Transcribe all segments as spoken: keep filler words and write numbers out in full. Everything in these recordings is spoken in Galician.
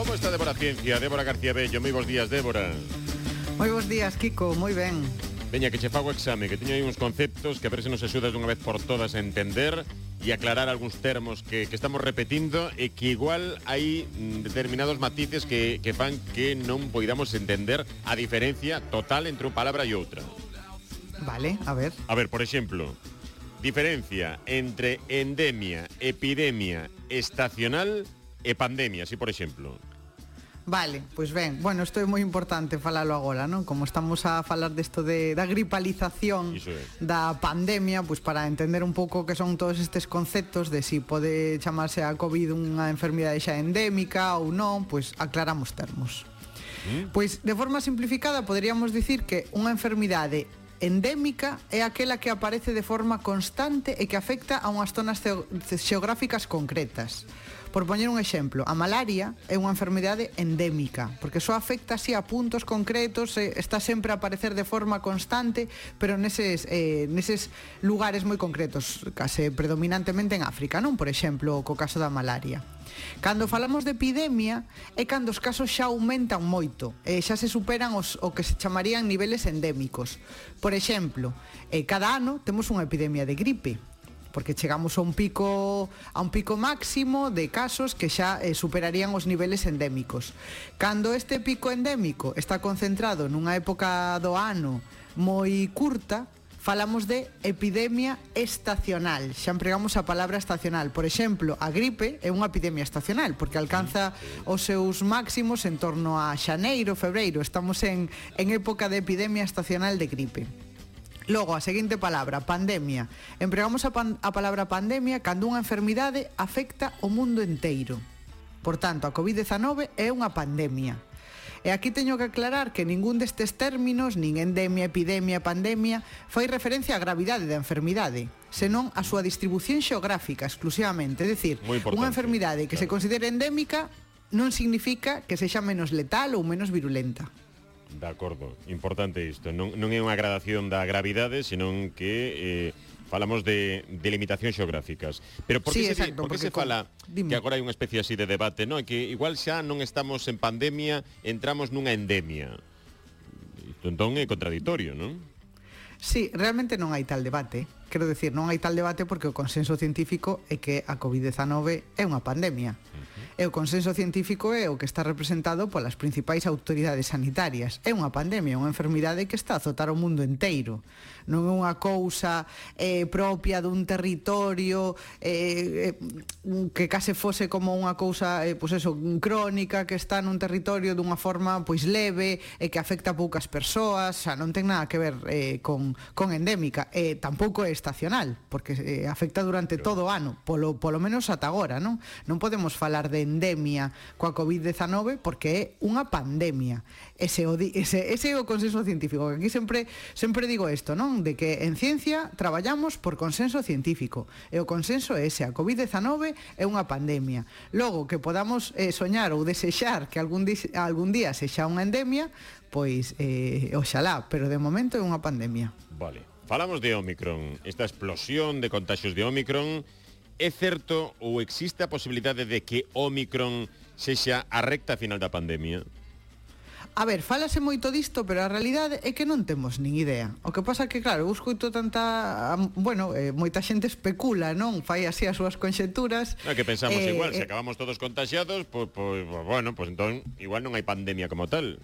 Como está Débora Ciencia? Débora García Bello. Moi bons días, Débora. Moi bons días, Kiko, moi ben. Veña, que che fago o exame, que teño aí uns conceptos que a ver se nos axudas dunha vez por todas a entender e aclarar algúns termos que, que estamos repetindo e que igual hai determinados matices que, que fan que non poidamos entender a diferencia total entre unha palabra e outra. Vale, a ver. A ver, por exemplo, diferencia entre endemia, epidemia, estacional e pandemia, así por exemplo. Vale, pois ben, bueno, isto é moi importante falalo agora, non? Como estamos a falar desto de, da gripalización da pandemia, pois para entender un pouco que son todos estes conceptos de si pode chamarse a COVID unha enfermidade xa endémica ou non, pois aclaramos termos. ¿Mm? Pois de forma simplificada poderíamos dicir que unha enfermidade endémica é aquela que aparece de forma constante e que afecta a unhas zonas xeográficas concretas. Por poñer un exemplo, a malaria é unha enfermidade endémica, porque só afecta así a puntos concretos, eh, está sempre a aparecer de forma constante, pero neses, eh, neses lugares moi concretos, case predominantemente en África, non? Por exemplo, co caso da malaria. Cando falamos de epidemia é cando os casos xa aumentan moito, e xa se superan os, o que se chamarían niveles endémicos. Por exemplo, eh, cada ano temos unha epidemia de gripe, porque chegamos a un pico a un pico máximo de casos que xa eh, superarían os niveles endémicos. Cando este pico endémico está concentrado nunha época do ano moi curta, falamos de epidemia estacional. Xa empregamos a palabra estacional. Por exemplo, a gripe é unha epidemia estacional, porque alcanza os seus máximos en torno a xaneiro, febreiro. Estamos en, en época de epidemia estacional de gripe. Logo, a seguinte palabra, pandemia. Empregamos a, pan, a palabra pandemia cando unha enfermidade afecta o mundo enteiro. Por tanto, a covid dezanove é unha pandemia. E aquí teño que aclarar que ningún destes términos, nin endemia, epidemia, pandemia, fai referencia á gravidade da enfermidade, senón a súa distribución xeográfica exclusivamente. É dicir, unha enfermidade que claro. se considere endémica non significa que sexa menos letal ou menos virulenta. De acordo, importante isto. Non, non é unha gradación da gravidade, senón que eh, falamos de, de limitacións xeográficas. Pero por que, sí, se, exacto, por que se fala con... que agora hai unha especie así de debate, non? É que igual xa non estamos en pandemia, entramos nunha endemia. Isto entón é contradictorio, non? Sí, realmente non hai tal debate. Quero decir, non hai tal debate porque o consenso científico é que a covid dezanove é unha pandemia. Uh-huh. E o consenso científico é o que está representado polas principais autoridades sanitarias. É unha pandemia, unha enfermidade que está a azotar o mundo enteiro. Non é unha cousa eh, propia dun territorio eh, eh, que case fose como unha cousa eh, pois eso, crónica que está nun territorio dunha forma pois leve e que afecta a poucas persoas. Xa non ten nada que ver eh, con, con endémica. E tampouco é estacional, porque eh, afecta durante todo o ano, polo, polo menos ata agora, non? Non podemos falar de endemia coa covid dezanove porque é unha pandemia. Ese, ese, ese é o consenso científico. Aquí sempre sempre digo isto, non? De que en ciencia traballamos por consenso científico. E o consenso é ese, a covid dezanove é unha pandemia. Logo, que podamos eh, soñar ou desexar que algún, di, algún día sexa unha endemia, pois eh, oxalá, pero de momento é unha pandemia. Vale. Falamos de Omicron, esta explosión de contagios de Omicron. É certo ou existe a posibilidade de que Omicron sexa a recta final da pandemia? A ver, falase moito disto, pero a realidade é que non temos nin idea. O que pasa é que, claro, eu escoito tanta... Bueno, eh, moita xente especula, non? Fai así as súas conxeturas. No, que pensamos eh, igual, eh, se acabamos todos contagiados, pois, pues, pues, bueno, pues entón igual non hai pandemia como tal.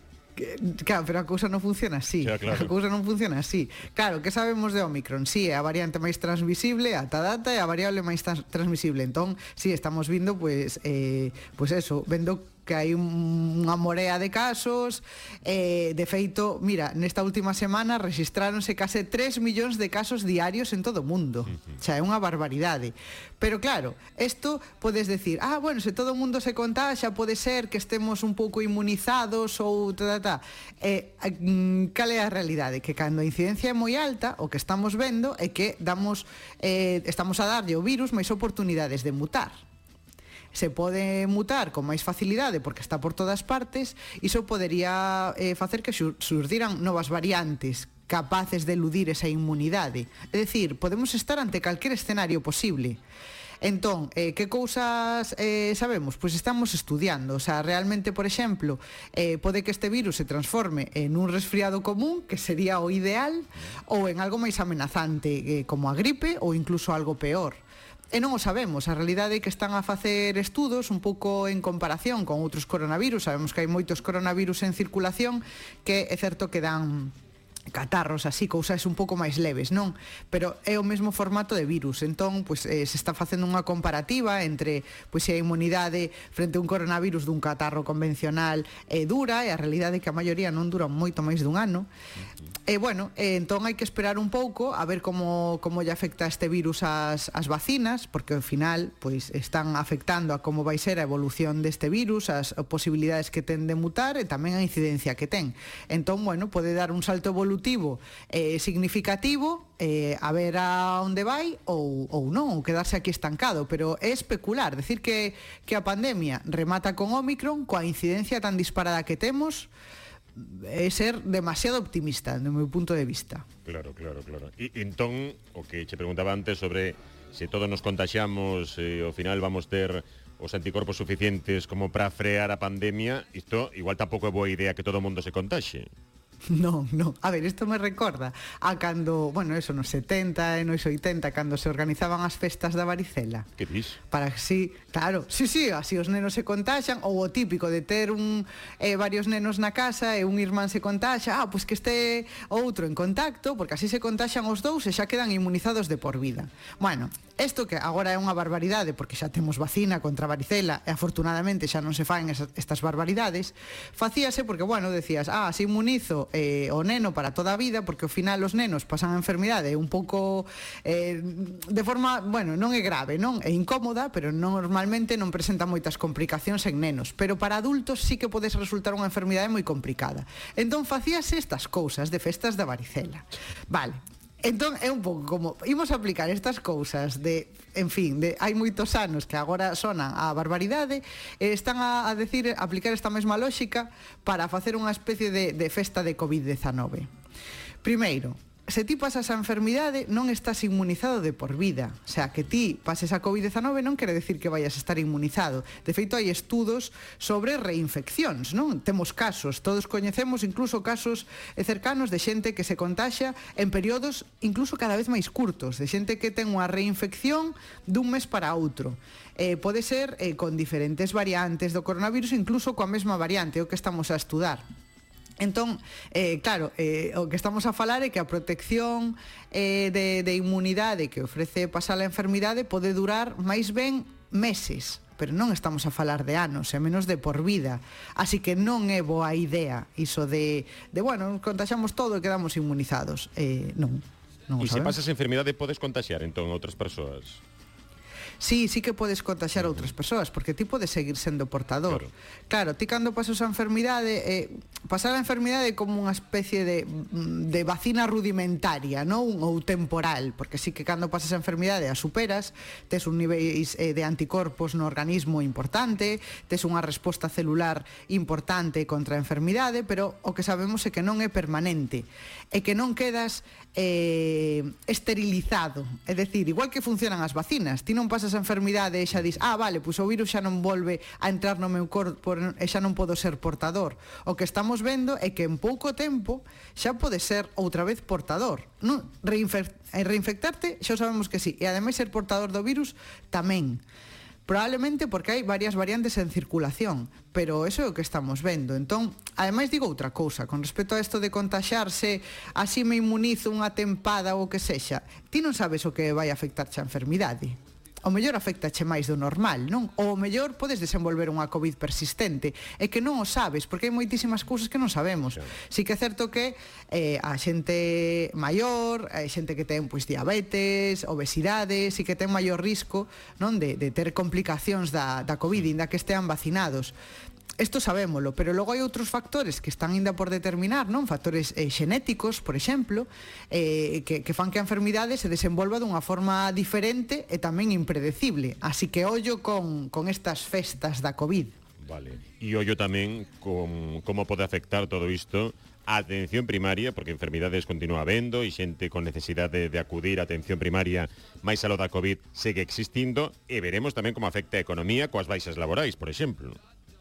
Claro, pero a cousa non funciona así. Xa, claro. A cousa non funciona así. Claro, que sabemos de Omicron? Sí, é a variante máis transmisible ata data e a variable máis transmisible. Entón, sí, estamos vindo, pues, eh, pues eso, vendo que hai unha morea de casos. Eh, de feito, mira, nesta última semana rexistráronse case tres millóns de casos diarios en todo o mundo. Uh-huh. Xa é unha barbaridade. Pero claro, isto podes decir, ah, bueno, se todo o mundo se contaxa, pode ser que estemos un pouco inmunizados ou ta, ta, ta. Eh, cal é a realidade? Que cando a incidencia é moi alta, o que estamos vendo é que damos, eh, estamos a darlle o virus máis oportunidades de mutar. Se pode mutar con máis facilidade porque está por todas partes. Iso podería eh, facer que surdiran novas variantes capaces de eludir esa inmunidade. É dicir, podemos estar ante calquer escenario posible. Entón, eh, que cousas eh, sabemos? Pois estamos estudiando, o sea, realmente, por exemplo, eh, pode que este virus se transforme en un resfriado común, que sería o ideal, ou en algo máis amenazante, eh, como a gripe, ou incluso algo peor. E non o sabemos, a realidade é que están a facer estudos un pouco en comparación con outros coronavirus. Sabemos que hai moitos coronavirus en circulación que é certo que dan catarros así, cousas un pouco máis leves, non? Pero é o mesmo formato de virus. Entón, pois, eh, se está facendo unha comparativa entre pois, se a inmunidade frente a un coronavirus dun catarro convencional é dura, e a realidade é que a maioría non dura moito máis dun ano. E, bueno, eh, entón hai que esperar un pouco a ver como, como lle afecta este virus as, as vacinas, porque ao final pois, están afectando a como vai ser a evolución deste virus, as posibilidades que ten de mutar e tamén a incidencia que ten. Entón, bueno, pode dar un salto evolutivo eh, significativo, eh, a ver a onde vai ou, ou non, ou quedarse aquí estancado, pero é especular, decir que, que a pandemia remata con Omicron, coa incidencia tan disparada que temos, é ser demasiado optimista, do meu punto de vista. Claro, claro, claro. E entón, o que che preguntaba antes sobre se todos nos contaxiamos e ao final vamos ter os anticorpos suficientes como para frear a pandemia, isto igual tampouco é boa idea que todo o mundo se contaxe. Non, non. A ver, isto me recorda a cando, bueno, eso, nos setenta e nos oitenta, cando se organizaban as festas da varicela. Que dis? Para que sí, claro, sí, sí, así os nenos se contaxan, ou o típico de ter un eh, varios nenos na casa e un irmán se contaxa, ah, pois que este outro en contacto, porque así se contaxan os dous e xa quedan inmunizados de por vida. Bueno, isto que agora é unha barbaridade, porque xa temos vacina contra a varicela e afortunadamente xa non se faen esas, estas barbaridades, facíase porque, bueno, decías, ah, se inmunizo Eh, o neno para toda a vida, porque ao final os nenos pasan a enfermidade un pouco eh, de forma, bueno, non é grave, non? É incómoda, pero normalmente non presenta moitas complicacións en nenos, pero para adultos sí que podes resultar unha enfermidade moi complicada. Entón facíase estas cousas de festas da varicela. Vale. Entón é un pouco como imos aplicar estas cousas de, en fin, de hai moitos anos que agora sonan a barbaridade, e están a, a decir aplicar esta mesma lógica para facer unha especie de, de festa de covid diecinueve. Primeiro, se ti pasas a enfermidade non estás inmunizado de por vida. O sea, que ti pases a covid diecinueve non quere decir que vayas a estar inmunizado. De feito, hai estudos sobre reinfeccións, non? Temos casos, todos coñecemos incluso casos cercanos de xente que se contaxa en períodos incluso cada vez máis curtos, de xente que ten unha reinfección dun mes para outro. Eh, pode ser eh, con diferentes variantes do coronavirus, incluso coa mesma variante, o que estamos a estudar. Entón, eh, claro, eh, o que estamos a falar é que a protección eh, de, de inmunidade que ofrece pasar a enfermidade pode durar máis ben meses, pero non estamos a falar de anos, e menos de por vida. Así que non é boa idea iso de, de bueno, contaxamos todo e quedamos inmunizados. Eh, non, non o sabemos. E se pasas a enfermidade podes contaxiar entón a outras persoas? Sí, sí que podes contaxar a outras persoas, porque ti podes seguir sendo portador. Claro, claro, ti cando pasas a enfermidade, eh, pasar a enfermidade é como unha especie de, de vacina rudimentaria, non? Ou temporal, porque sí que cando pasas a enfermidade a superas, tes un nivel eh, de anticorpos no organismo importante, tes unha resposta celular importante contra a enfermidade, pero o que sabemos é que non é permanente, é que non quedas eh, esterilizado. É dicir, igual que funcionan as vacinas, ti non pasas a enfermidade e xa dis, ah, vale, pois o virus xa non volve a entrar no meu corpo e xa non podo ser portador. O que estamos vendo é que en pouco tempo xa pode ser outra vez portador. Non? Reinfect, reinfectarte xa sabemos que sí, e ademais ser portador do virus tamén. Probablemente porque hai varias variantes en circulación, pero eso é o que estamos vendo. Entón, ademais digo outra cousa, con respecto a isto de contaxarse, así me inmunizo unha tempada ou o que sexa, ti non sabes o que vai afectarche a enfermidade. O mellor afectache máis do normal, non? Ou o mellor podes desenvolver unha COVID persistente, e que non o sabes, porque hai moitísimas cousas que non sabemos. Sí, sí que é certo que eh, a xente maior, a xente que ten pois diabetes, obesidade, sí que ten maior risco, non, de, de ter complicacións da, da COVID, inda que estean vacinados. Isto sabémolo, pero logo hai outros factores que están ainda por determinar, non? Factores eh, xenéticos, por exemplo, eh, que, que fan que a enfermidade se desenvolva dunha forma diferente e tamén impredecible. Así que ollo con, con estas festas da COVID. Vale. E ollo tamén con, como pode afectar todo isto a atención primaria, porque enfermidades continúa habendo e xente con necesidade de acudir á atención primaria máis a lo da COVID segue existindo, e veremos tamén como afecta a economía coas baixas laborais, por exemplo.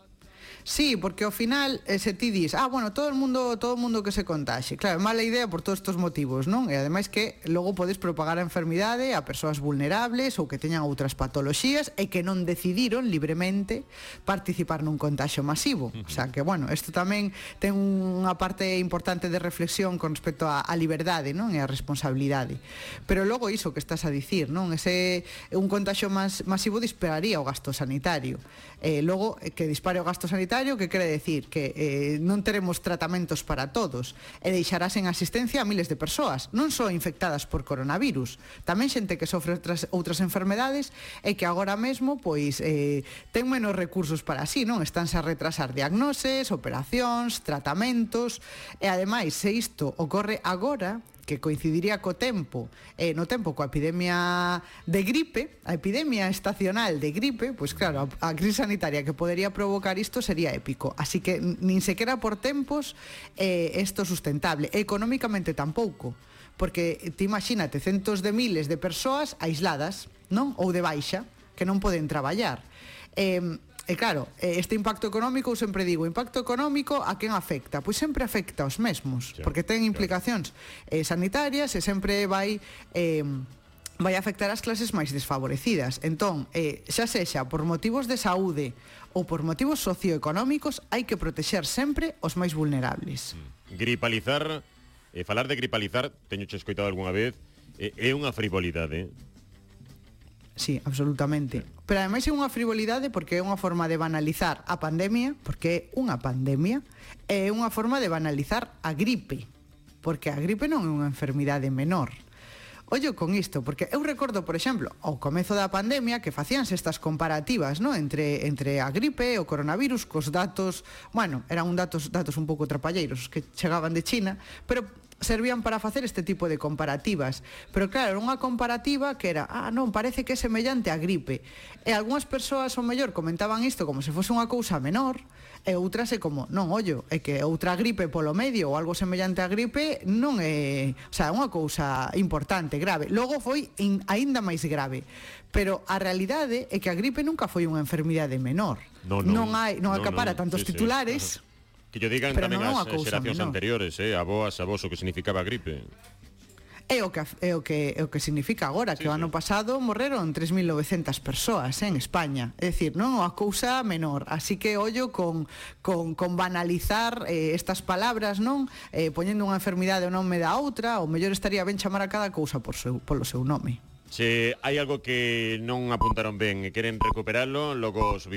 Sí, porque ao final eh, se ti dis, ah, bueno, todo o mundo todo o mundo que se contaxe. Claro, é mala idea por todos estes motivos, non? E ademais que logo podes propagar a enfermidade a persoas vulnerables ou que teñan outras patoloxías e que non decidiron libremente participar nun contaxio masivo. Uh-huh. O sea que, bueno, isto tamén ten unha parte importante de reflexión con respecto á, á liberdade, non? E á responsabilidade. Pero logo iso que estás a dicir, non? Ese un contaxio mas, masivo dispararía o gasto sanitario. Eh, logo, que dispare o gasto sanitario, que quere decir que eh, non teremos tratamentos para todos e deixarás en asistencia a miles de persoas, non só infectadas por coronavirus, tamén xente que sofre outras, outras enfermedades e que agora mesmo pois eh, ten menos recursos para así, non? Estánse a retrasar diagnoses, operacións, tratamentos, e ademais, se isto ocorre agora, que coincidiría co tempo, eh, no tempo coa epidemia de gripe, a epidemia estacional de gripe, pois claro, a, a crise sanitaria que podería provocar isto sería épico. Así que nin sequera por tempos eh, isto sustentable. Económicamente tampouco, porque ti imagínate centos de miles de persoas aisladas, non? Ou de baixa, que non poden traballar. Eh, E claro, este impacto económico, eu sempre digo, impacto económico a quen afecta? Pois sempre afecta aos mesmos, sí, porque ten implicacións eh, sanitarias e sempre vai... Eh, vai afectar as clases máis desfavorecidas. Entón, eh, xa sexa por motivos de saúde ou por motivos socioeconómicos, hai que protexer sempre os máis vulnerables. Gripalizar, eh, falar de gripalizar, teño che escoitado algunha vez, eh, é unha frivolidade, eh? Sí, absolutamente. Pero ademais é unha frivolidade porque é unha forma de banalizar a pandemia, porque é unha pandemia, é unha forma de banalizar a gripe, porque a gripe non é unha enfermidade menor. Ollo con isto, porque eu recordo, por exemplo, ao comezo da pandemia que facíanse estas comparativas, ¿no? entre, entre a gripe e o coronavirus cos datos, bueno, eran un datos, datos un pouco trapalleiros que chegaban de China, pero servían para facer este tipo de comparativas. Pero claro, era unha comparativa que era, ah, non, parece que é semellante á gripe. E algunhas persoas, ao mellor, comentaban isto como se fose unha cousa menor, e outras é como, non, ollo, é que outra gripe polo medio ou algo semellante á gripe non é, o sea, unha cousa importante, grave. Logo foi in, aínda máis grave. Pero a realidade é que a gripe nunca foi unha enfermidade menor. No, no, non hai, non no, acapara no, tantos sí, titulares. Sí. Que yo digan pero tamén as xeracións anteriores, eh, a vos, a vos o que significaba a gripe. É o que é o que é o que significa agora, sí, que o ano sí. pasado morreron tres mil novecentas persoas eh, en España. É dicir, non é unha cousa menor. Así que ollo con con con banalizar eh, estas palabras, non? Eh, poñendo unha enfermidade o nome da outra, o mellor estaría ben chamar a cada cousa por seu polo seu nome. Se hai algo que non apuntaron ben e queren recuperalo, logo subimos